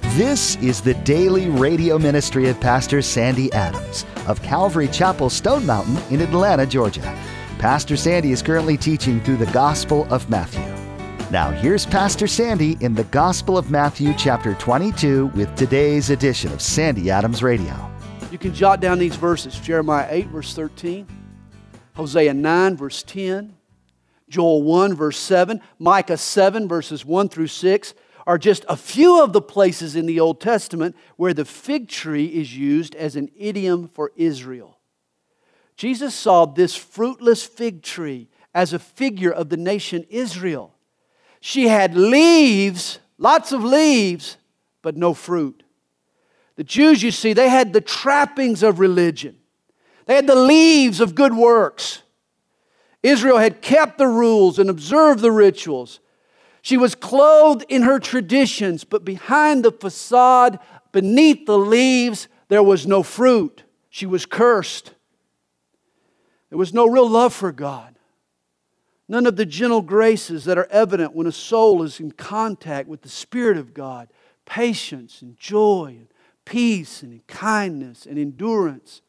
This is the daily radio ministry of Pastor Sandy Adams of Calvary Chapel, Stone Mountain in Atlanta, Georgia. Pastor Sandy is currently teaching through the Gospel of Matthew. Now here's Pastor Sandy in the Gospel of Matthew chapter 22 with today's edition of Sandy Adams Radio. You can jot down these verses: Jeremiah 8 verse 13, Hosea 9 verse 10, Joel 1 verse 7, Micah 7 verses 1 through 6 are just a few of the places in the Old Testament where the fig tree is used as an idiom for Israel. Jesus saw this fruitless fig tree as a figure of the nation Israel. She had leaves, lots of leaves, but no fruit. The Jews, you see, they had the trappings of religion. They had the leaves of good works. Israel had kept the rules and observed the rituals. She was clothed in her traditions, but behind the facade, beneath the leaves, there was no fruit. She was cursed. There was no real love for God. None of the gentle graces that are evident when a soul is in contact with the Spirit of God. Patience and joy and peace and kindness and endurance.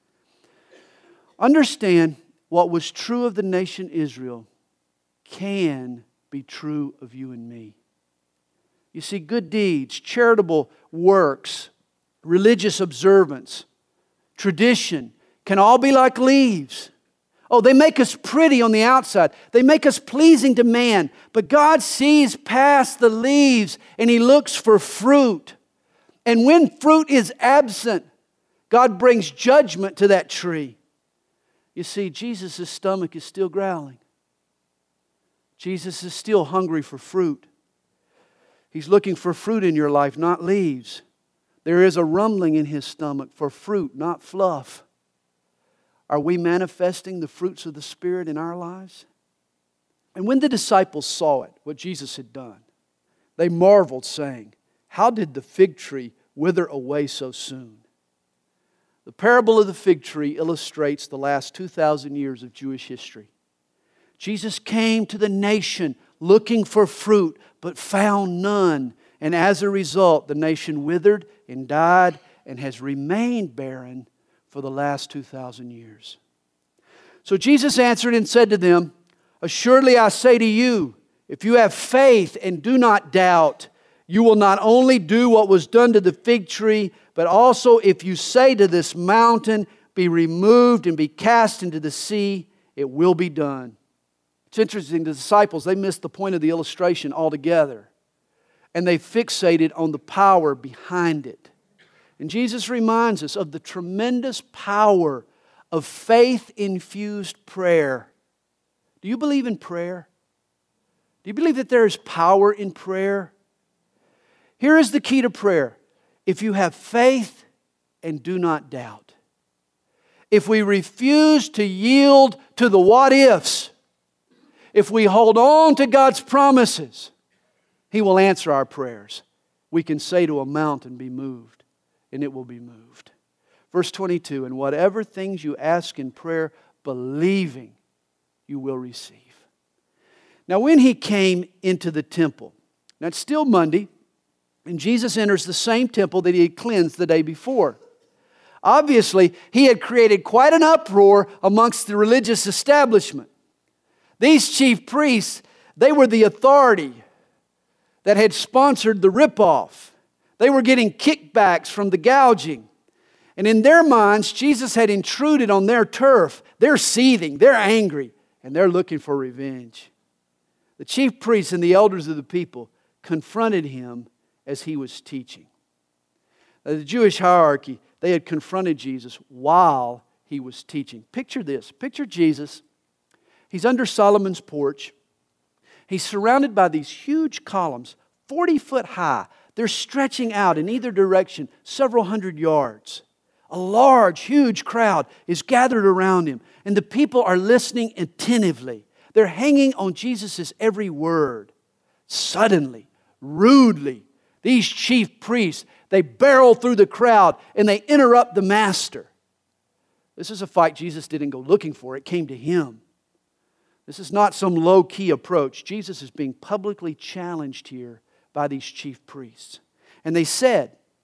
Understand, what was true of the nation Israel can be true of you and me. You see, good deeds, charitable works, religious observance, tradition can all be like leaves. Oh, they make us pretty on the outside. They make us pleasing to man. But God sees past the leaves and He looks for fruit. And when fruit is absent, God brings judgment to that tree. You see, Jesus' stomach is still growling. Jesus is still hungry for fruit. He's looking for fruit in your life, not leaves. There is a rumbling in His stomach for fruit, not fluff. Are we manifesting the fruits of the Spirit in our lives? And when the disciples saw it, what Jesus had done, they marveled, saying, "How did the fig tree wither away so soon?" The parable of the fig tree illustrates the last 2,000 years of Jewish history. Jesus came to the nation looking for fruit, but found none. And as a result, the nation withered and died and has remained barren for the last 2,000 years. So Jesus answered and said to them, "Assuredly I say to you, if you have faith and do not doubt, you will not only do what was done to the fig tree, but also if you say to this mountain, be removed and be cast into the sea, it will be done." It's interesting, the disciples, they missed the point of the illustration altogether. And they fixated on the power behind it. And Jesus reminds us of the tremendous power of faith-infused prayer. Do you believe in prayer? Do you believe that there is power in prayer? Here is the key to prayer. If you have faith and do not doubt. If we refuse to yield to the what-ifs, if we hold on to God's promises, He will answer our prayers. We can say to a mountain, be moved, and it will be moved. Verse 22, and whatever things you ask in prayer, believing, you will receive. Now when He came into the temple, now it's still Monday, and Jesus enters the same temple that He had cleansed the day before. Obviously, He had created quite an uproar amongst the religious establishment. These chief priests, they were the authority that had sponsored the ripoff. They were getting kickbacks from the gouging. And in their minds, Jesus had intruded on their turf. They're seething, they're angry, and they're looking for revenge. The chief priests and the elders of the people confronted Him as He was teaching. Now, the Jewish hierarchy, they had confronted Jesus while He was teaching. Picture this. Picture Jesus. He's under Solomon's porch. He's surrounded by these huge columns, 40 foot high. They're stretching out in either direction several hundred yards. A large, huge crowd is gathered around Him, and the people are listening attentively. They're hanging on Jesus' every word. Suddenly, rudely, these chief priests, they barrel through the crowd and they interrupt the Master. This is a fight Jesus didn't go looking for. It came to Him. This is not some low-key approach. Jesus is being publicly challenged here by these chief priests. And they said,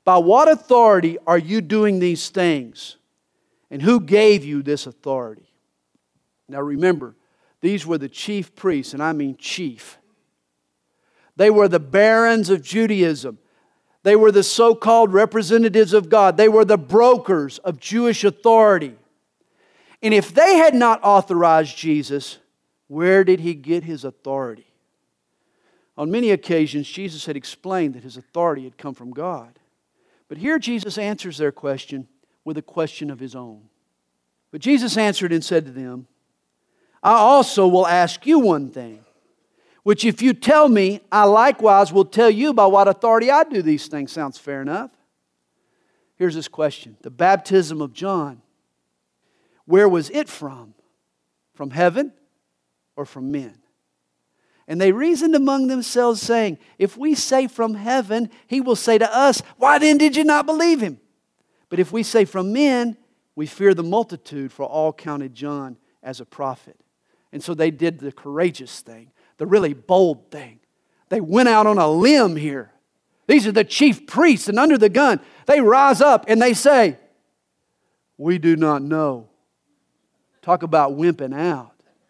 By what authority are you doing these things? And who gave you this authority? Now remember, these were the chief priests, and I mean chief. They were the barons of Judaism. They were the so-called representatives of God. They were the brokers of Jewish authority. And if they had not authorized Jesus, where did He get His authority? On many occasions, Jesus had explained that His authority had come from God. But here Jesus answers their question with a question of His own. But Jesus answered and said to them, I also will ask you one thing, which if you tell me, I likewise will tell you by what authority I do these things. Sounds fair enough. Here's this question. The baptism of John, where was it from? From heaven or from men? And they reasoned among themselves, saying, if we say from heaven, He will say to us, why then did you not believe Him? But if we say from men, we fear the multitude, for all counted John as a prophet. And so they did the courageous thing, the really bold thing. They went out on a limb here. These are the chief priests, and under the gun, they rise up and they say, we do not know. Talk about wimping out.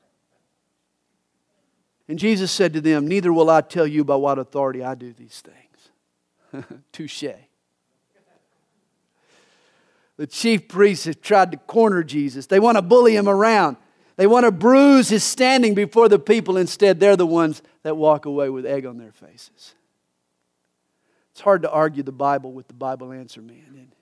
And Jesus said to them, neither will I tell you by what authority I do these things. Touché. The chief priests have tried to corner Jesus. They want to bully Him around. They want to bruise His standing before the people. Instead, they're the ones that walk away with egg on their faces. It's hard to argue the Bible with the Bible answer man, isn't it?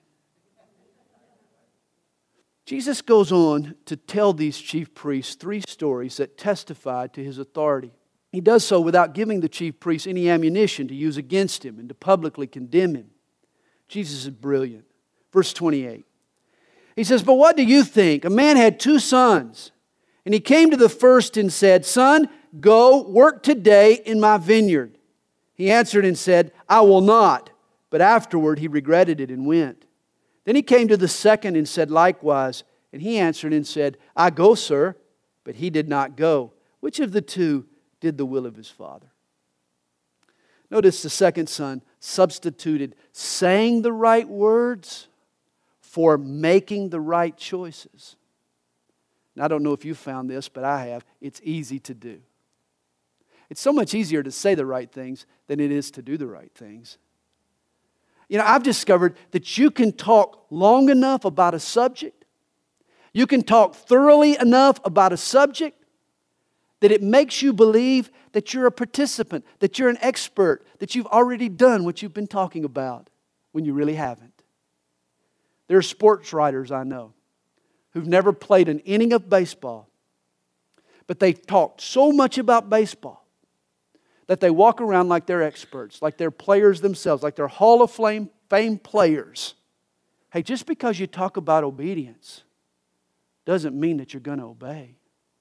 Jesus goes on to tell these chief priests 3 stories that testify to His authority. He does so without giving the chief priests any ammunition to use against Him and to publicly condemn Him. Jesus is brilliant. Verse 28. He says, but what do you think? A man had 2 sons. And he came to the first and said, son, go work today in my vineyard. He answered and said, I will not. But afterward he regretted it and went. Then he came to the second and said likewise. And he answered and said, I go, sir. But he did not go. Which of the 2 did the will of his father? Notice the second son substituted saying the right words for making the right choices. Now, I don't know if you found this, but I have. It's easy to do. It's so much easier to say the right things than it is to do the right things. You know, I've discovered that you can talk long enough about a subject, you can talk thoroughly enough about a subject, that it makes you believe that you're a participant, that you're an expert, that you've already done what you've been talking about, when you really haven't. There are sports writers I know who've never played an inning of baseball, but they've talked so much about baseball that they walk around like they're experts, like they're players themselves, like they're Hall of Fame players. Hey, just because you talk about obedience doesn't mean that you're going to obey.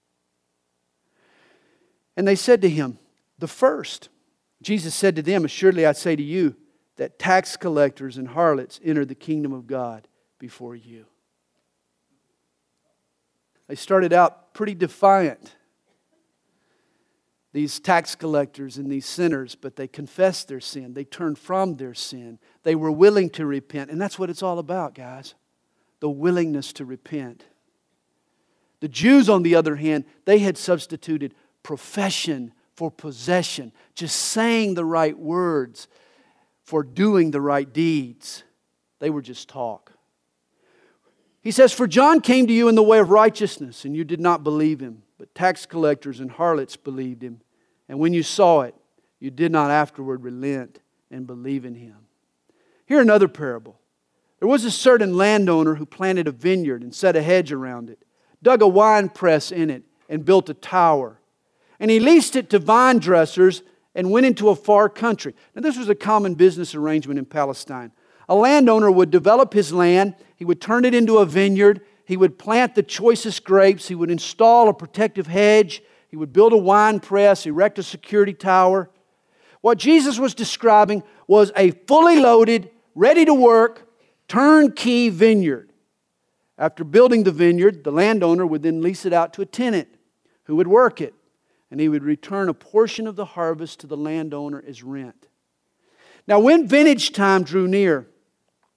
And they said to him, the first. Jesus said to them, assuredly I say to you, that tax collectors and harlots enter the kingdom of God before you. They started out pretty defiant, these tax collectors and these sinners, but they confessed their sin. They turned from their sin. They were willing to repent. And that's what it's all about, guys. The willingness to repent. The Jews, on the other hand, they had substituted profession for possession. Just saying the right words for doing the right deeds. They were just talk. He says, for John came to you in the way of righteousness, and you did not believe him. But tax collectors and harlots believed him. And when you saw it, you did not afterward relent and believe in him. Here another parable. There was a certain landowner who planted a vineyard and set a hedge around it, dug a wine press in it, and built a tower. And he leased it to vine dressers and went into a far country. Now this was a common business arrangement in Palestine. A landowner would develop his land, he would turn it into a vineyard, he would plant the choicest grapes, he would install a protective hedge, he would build a wine press, erect a security tower. What Jesus was describing was a fully loaded, ready to work, turnkey vineyard. After building the vineyard, the landowner would then lease it out to a tenant who would work it, and he would return a portion of the harvest to the landowner as rent. Now when vintage time drew near,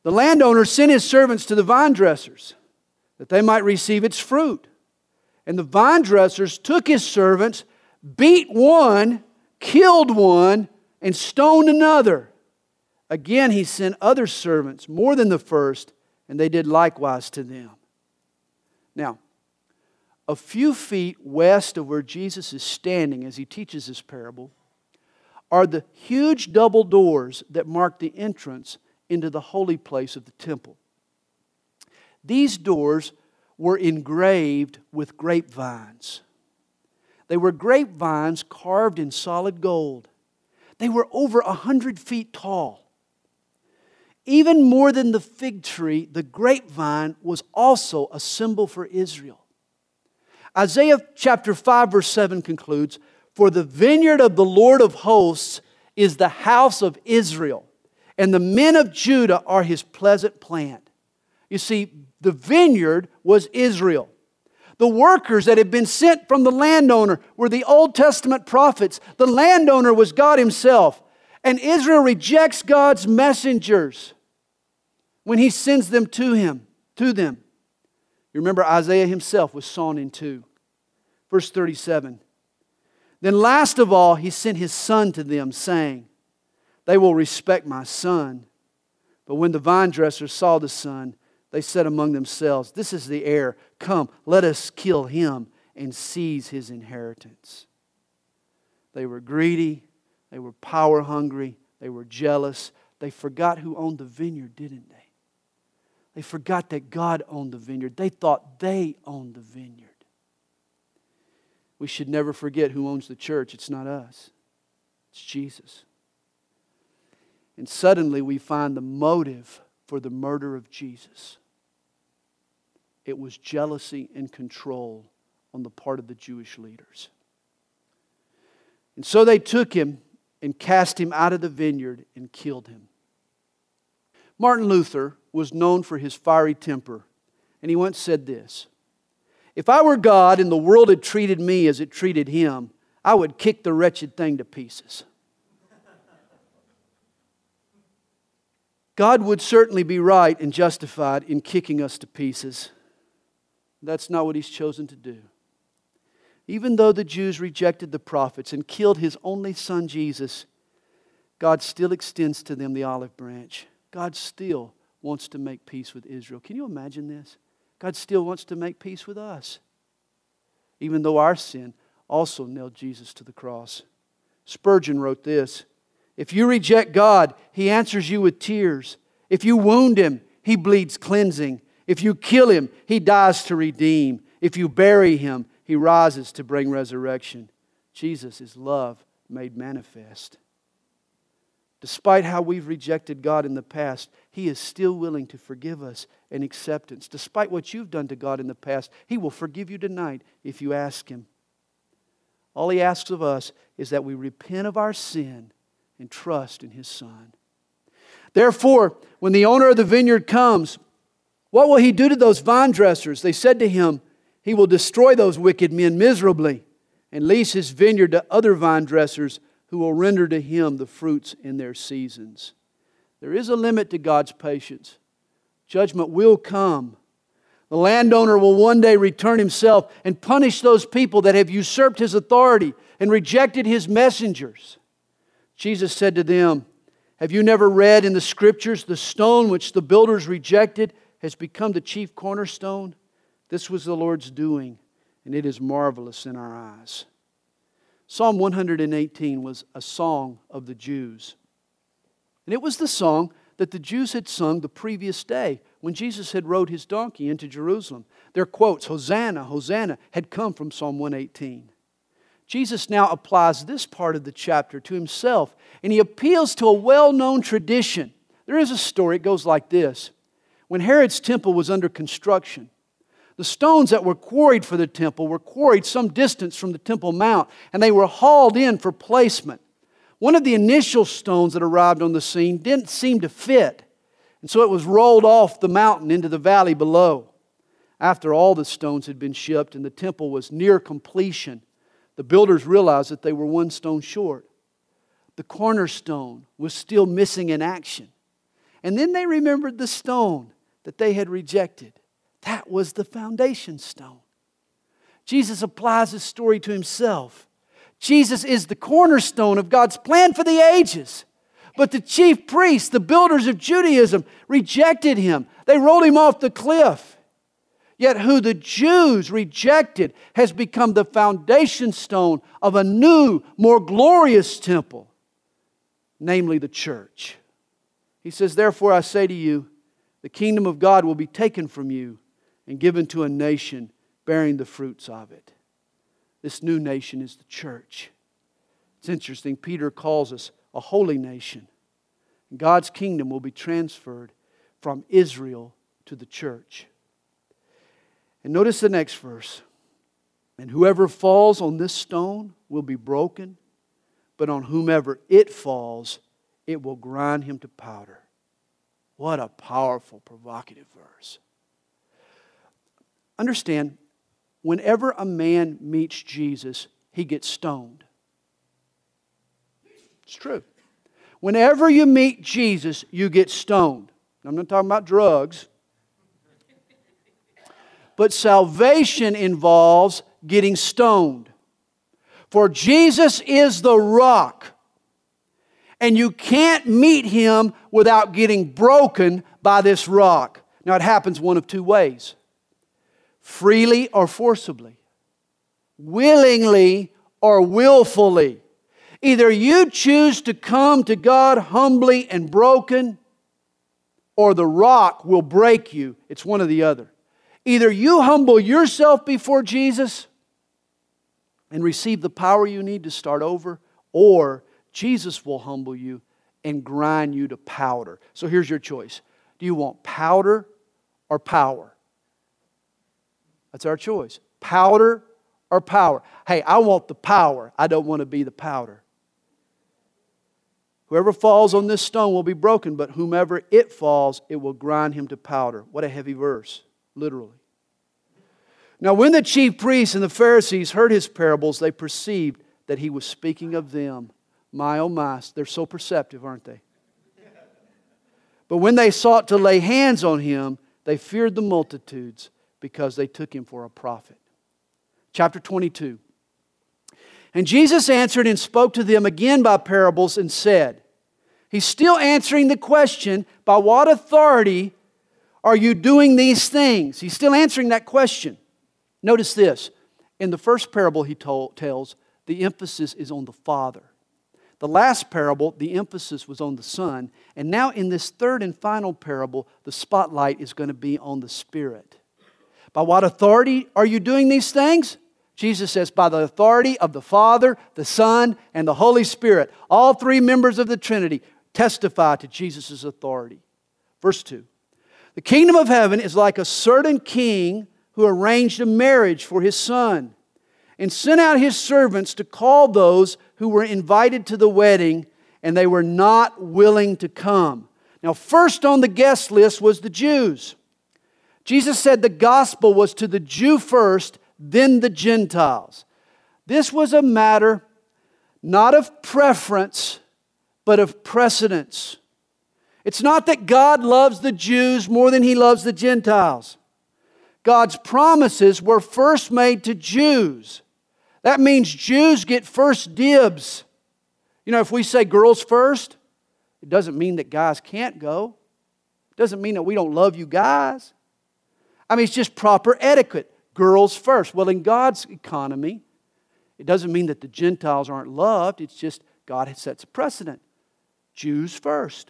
The landowner sent his servants to the vine dressers that they might receive its fruit. And the vine dressers took his servants, beat one, killed one, and stoned another. Again he sent other servants, more than the first, and they did likewise to them. Now, a few feet west of where Jesus is standing as He teaches this parable are the huge double doors that mark the entrance into the holy place of the temple. These doors were engraved with grapevines. They were grapevines carved in solid gold. They were over 100 feet tall. Even more than the fig tree, the grapevine was also a symbol for Israel. Isaiah chapter 5 verse 7 concludes, "For the vineyard of the Lord of hosts is the house of Israel, and the men of Judah are His pleasant plant." You see, the vineyard was Israel. The workers that had been sent from the landowner were the Old Testament prophets. The landowner was God Himself. And Israel rejects God's messengers when He sends them to them. You remember Isaiah himself was sawn in two. Verse 37. Then last of all, He sent His Son to them, saying, "They will respect my Son." But when the vine dressers saw the Son, they said among themselves, "This is the heir. Come, let us kill Him and seize His inheritance." They were greedy. They were power hungry. They were jealous. They forgot who owned the vineyard, didn't they? They forgot that God owned the vineyard. They thought they owned the vineyard. We should never forget who owns the church. It's not us. It's Jesus. And suddenly we find the motive for the murder of Jesus. It was jealousy and control on the part of the Jewish leaders. And so they took Him and cast Him out of the vineyard and killed Him. Martin Luther was known for his fiery temper, and he once said this, "If I were God and the world had treated me as it treated Him, I would kick the wretched thing to pieces." God would certainly be right and justified in kicking us to pieces. That's not what He's chosen to do. Even though the Jews rejected the prophets and killed His only Son Jesus, God still extends to them the olive branch. God still wants to make peace with Israel. Can you imagine this? God still wants to make peace with us, even though our sin also nailed Jesus to the cross. Spurgeon wrote this, "If you reject God, He answers you with tears. If you wound Him, He bleeds cleansing. If you kill Him, He dies to redeem. If you bury Him, He rises to bring resurrection." Jesus is love made manifest. Despite how we've rejected God in the past, He is still willing to forgive us and acceptance. Despite what you've done to God in the past, He will forgive you tonight if you ask Him. All He asks of us is that we repent of our sin and trust in His Son. Therefore, when the owner of the vineyard comes, what will He do to those vine dressers? They said to Him, "He will destroy those wicked men miserably and lease His vineyard to other vine dressers who will render to Him the fruits in their seasons." There is a limit to God's patience. Judgment will come. The landowner will one day return himself and punish those people that have usurped His authority and rejected His messengers. Jesus said to them, "Have you never read in the Scriptures, the stone which the builders rejected has become the chief cornerstone? This was the Lord's doing, and it is marvelous in our eyes." Psalm 118 was a song of the Jews. And it was the song that the Jews had sung the previous day when Jesus had rode His donkey into Jerusalem. Their quotes, "Hosanna, Hosanna," had come from Psalm 118. Jesus now applies this part of the chapter to Himself, and He appeals to a well-known tradition. There is a story, it goes like this. When Herod's temple was under construction, the stones that were quarried for the temple were quarried some distance from the Temple Mount, and they were hauled in for placement. One of the initial stones that arrived on the scene didn't seem to fit, and so it was rolled off the mountain into the valley below. After all the stones had been shipped and the temple was near completion, the builders realized that they were one stone short. The cornerstone was still missing in action. And then they remembered the stone that they had rejected. That was the foundation stone. Jesus applies this story to Himself. Jesus is the cornerstone of God's plan for the ages. But the chief priests, the builders of Judaism, rejected Him. They rolled Him off the cliff. Yet who the Jews rejected has become the foundation stone of a new, more glorious temple, namely the church. He says, therefore I say to you, the kingdom of God will be taken from you and given to a nation bearing the fruits of it. This new nation is the church. It's interesting, Peter calls us a holy nation. God's kingdom will be transferred from Israel to the church. And notice the next verse. And whoever falls on this stone will be broken, but on whomever it falls, it will grind him to powder. What a powerful, provocative verse. Understand, whenever a man meets Jesus, he gets stoned. It's true. Whenever you meet Jesus, you get stoned. I'm not talking about drugs. But salvation involves getting stoned. For Jesus is the rock. And you can't meet Him without getting broken by this rock. Now it happens one of two ways. Freely or forcibly. Willingly or willfully. Either you choose to come to God humbly and broken, or the rock will break you. It's one or the other. Either you humble yourself before Jesus and receive the power you need to start over, or Jesus will humble you and grind you to powder. So here's your choice. Do you want powder or power? That's our choice. Powder or power. Hey, I want the power. I don't want to be the powder. Whoever falls on this stone will be broken, but whomever it falls, it will grind him to powder. What a heavy verse, literally. Now, when the chief priests and the Pharisees heard His parables, they perceived that He was speaking of them. My, oh my, they're so perceptive, aren't they? But when they sought to lay hands on Him, they feared the multitudes because they took Him for a prophet. Chapter 22. And Jesus answered and spoke to them again by parables and said, He's still answering the question, by what authority are you doing these things? He's still answering that question. Notice this. In the first parable He tells, the emphasis is on the Father. The last parable, the emphasis was on the Son. And now in this third and final parable, the spotlight is going to be on the Spirit. By what authority are you doing these things? Jesus says, by the authority of the Father, the Son, and the Holy Spirit. All three members of the Trinity testify to Jesus' authority. Verse 2. The kingdom of heaven is like a certain king who arranged a marriage for his son and sent out his servants to call those who were invited to the wedding, and they were not willing to come. Now, first on the guest list was the Jews. Jesus said the gospel was to the Jew first, then the Gentiles. This was a matter not of preference, but of precedence. It's not that God loves the Jews more than He loves the Gentiles. God's promises were first made to Jews. That means Jews get first dibs. You know, if we say girls first, it doesn't mean that guys can't go. It doesn't mean that we don't love you guys. I mean, it's just proper etiquette. Girls first. Well, in God's economy, it doesn't mean that the Gentiles aren't loved. It's just God sets a precedent. Jews first.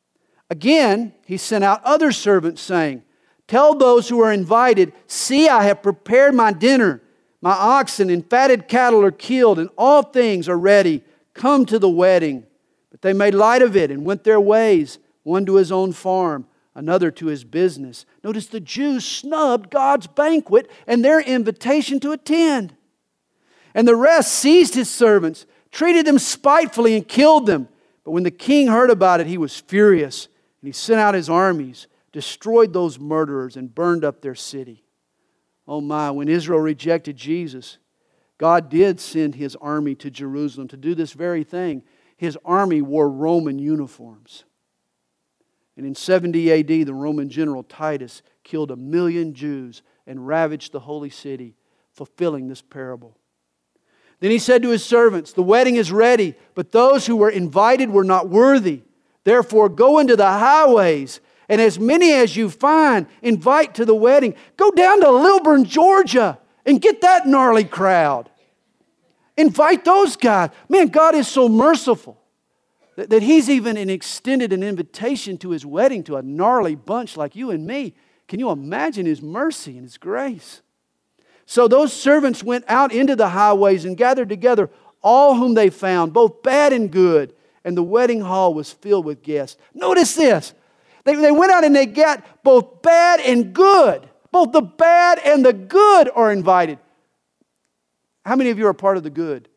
Again, He sent out other servants saying, tell those who are invited, see, I have prepared my dinner. My oxen and fatted cattle are killed, and all things are ready. Come to the wedding. But they made light of it and went their ways, one to his own farm, another to his business. Notice the Jews snubbed God's banquet and their invitation to attend. And the rest seized His servants, treated them spitefully, and killed them. But when the king heard about it, he was furious, and he sent out his armies, destroyed those murderers, and burned up their city. Oh my, when Israel rejected Jesus, God did send His army to Jerusalem to do this very thing. His army wore Roman uniforms. And in 70 AD, the Roman general Titus killed 1 million Jews and ravaged the holy city, fulfilling this parable. Then he said to his servants, "The wedding is ready, but those who were invited were not worthy. Therefore go into the highways, and as many as you find, invite to the wedding. Go down to Lilburn, Georgia, and get that gnarly crowd. Invite those guys." Man, God is so merciful that He's even extended an invitation to His wedding to a gnarly bunch like you and me. Can you imagine His mercy and His grace? So those servants went out into the highways and gathered together all whom they found, both bad and good, and the wedding hall was filled with guests. Notice this. They went out and they got both bad and good. Both the bad and the good are invited. How many of you are part of the good?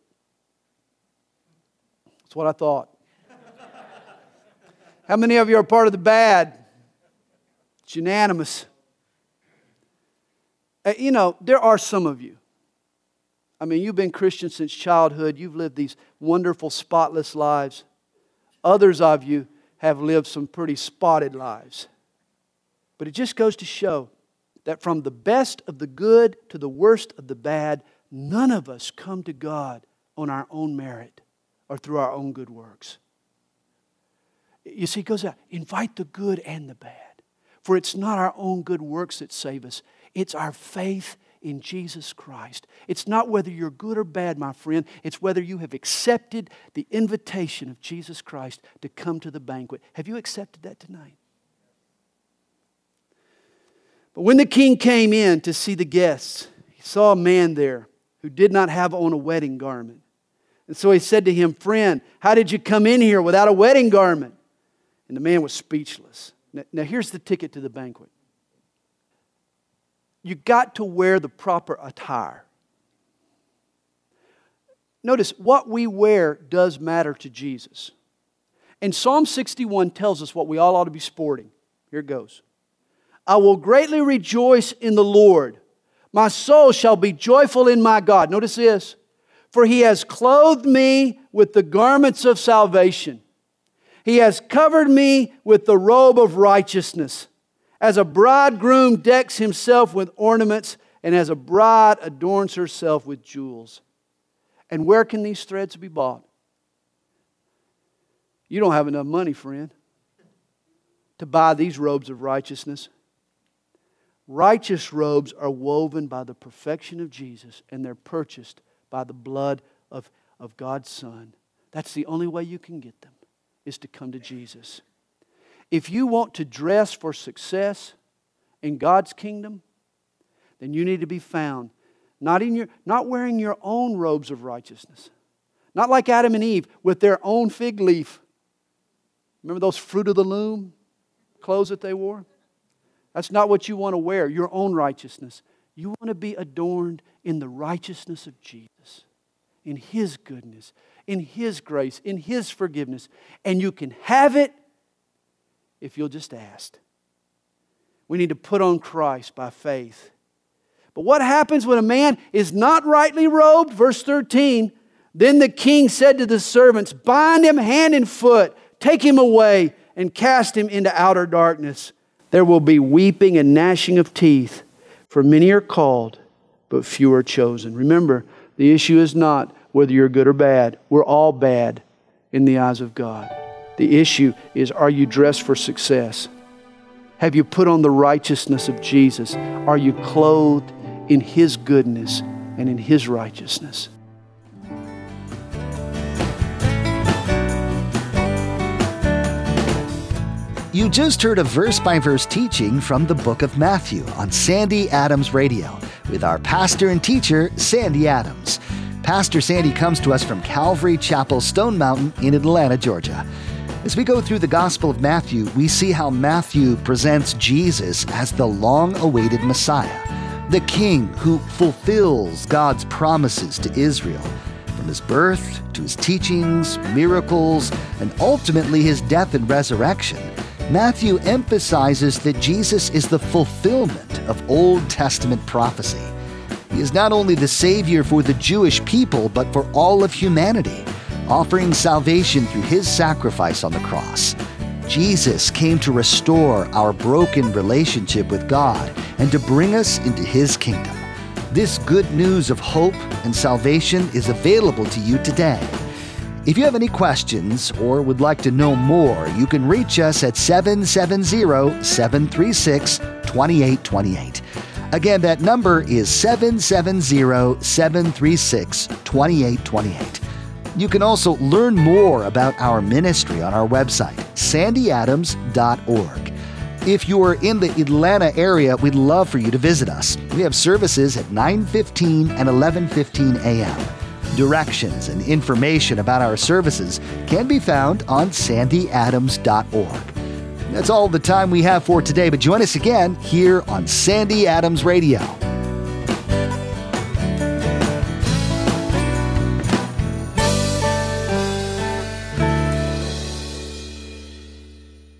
That's what I thought. How many of you are part of the bad? It's unanimous. There are some of you. I mean, you've been Christians since childhood. You've lived these wonderful, spotless lives. Others of you have lived some pretty spotted lives. But it just goes to show that from the best of the good to the worst of the bad, none of us come to God on our own merit or through our own good works. You see, it goes out, invite the good and the bad. For it's not our own good works that save us. It's our faith in Jesus Christ. It's not whether you're good or bad, my friend. It's whether you have accepted the invitation of Jesus Christ to come to the banquet. Have you accepted that tonight? But when the king came in to see the guests, he saw a man there who did not have on a wedding garment. And so he said to him, "Friend, how did you come in here without a wedding garment?" And the man was speechless. Now here's the ticket to the banquet. You got to wear the proper attire. Notice, what we wear does matter to Jesus. And Psalm 61 tells us what we all ought to be sporting. Here it goes. "I will greatly rejoice in the Lord. My soul shall be joyful in my God." Notice this. "For He has clothed me with the garments of salvation. He has covered me with the robe of righteousness. As a bridegroom decks himself with ornaments, and as a bride adorns herself with jewels." And where can these threads be bought? You don't have enough money, friend, to buy these robes of righteousness. Righteous robes are woven by the perfection of Jesus, and they're purchased by the blood of God's Son. That's the only way you can get them, is to come to Jesus. If you want to dress for success in God's kingdom, then you need to be found not wearing your own robes of righteousness. Not like Adam and Eve with their own fig leaf. Remember those fruit of the loom clothes that they wore? That's not what you want to wear, your own righteousness. You want to be adorned in the righteousness of Jesus, in His goodness, in His grace, in His forgiveness. And you can have it if you'll just ask. We need to put on Christ by faith. But what happens when a man is not rightly robed? Verse 13, "Then the king said to the servants, 'Bind him hand and foot, take him away, and cast him into outer darkness. There will be weeping and gnashing of teeth, for many are called, but few are chosen.'" Remember, the issue is not whether you're good or bad. We're all bad in the eyes of God. The issue is, are you dressed for success? Have you put on the righteousness of Jesus? Are you clothed in His goodness and in His righteousness? You just heard a verse-by-verse teaching from the book of Matthew on Sandy Adams Radio with our pastor and teacher, Sandy Adams. Pastor Sandy comes to us from Calvary Chapel, Stone Mountain in Atlanta, Georgia. As we go through the Gospel of Matthew, we see how Matthew presents Jesus as the long-awaited Messiah, the King who fulfills God's promises to Israel. From His birth to His teachings, miracles, and ultimately His death and resurrection, Matthew emphasizes that Jesus is the fulfillment of Old Testament prophecy. He is not only the Savior for the Jewish people, but for all of humanity, offering salvation through His sacrifice on the cross. Jesus came to restore our broken relationship with God and to bring us into His kingdom. This good news of hope and salvation is available to you today. If you have any questions or would like to know more, you can reach us at 770-736-2828. Again, that number is 770-736-2828. You can also learn more about our ministry on our website, sandyadams.org. If you are in the Atlanta area, we'd love for you to visit us. We have services at 9:15 and 11:15 a.m. Directions and information about our services can be found on sandyadams.org. That's all the time we have for today, but join us again here on Sandy Adams Radio.